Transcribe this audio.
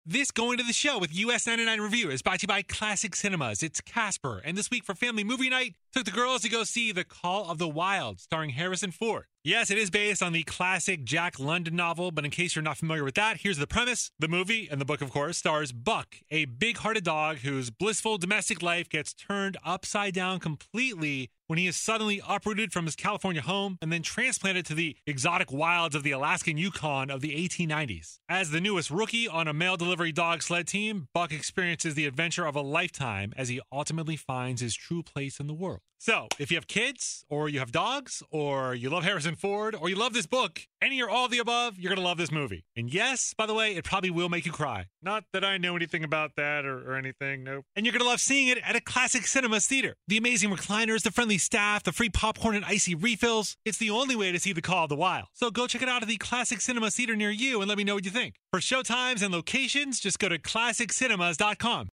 This Going to the Show with US 99 Review is brought to you by Classic Cinemas. It's Casper, and this week for family movie night, took the girls to go see The Call of the Wild, starring Harrison Ford. Yes, it is based on the classic Jack London novel, but in case you're not familiar with that, here's the premise. The movie, and the book of course, stars Buck, a big-hearted dog whose blissful domestic life gets turned upside down completely when he is suddenly uprooted from his California home and then transplanted to the exotic wilds of the Alaskan Yukon of the 1890s. As the newest rookie on a mail delivery dog sled team, Buck experiences the adventure of a lifetime as he ultimately finds his true place in the world. So, if you have kids, or you have dogs, or you love Harrison Ford, or you love this book, any or all of the above, you're going to love this movie. And yes, by the way, it probably will make you cry. Not that I know anything about that or anything, nope. And you're going to love seeing it at a Classic Cinemas theater. The amazing recliners, the friendly staff, the free popcorn and icy refills. It's the only way to see The Call of the Wild. So go check it out at the Classic Cinemas theater near you and let me know what you think. For showtimes and locations, just go to ClassicCinemas.com.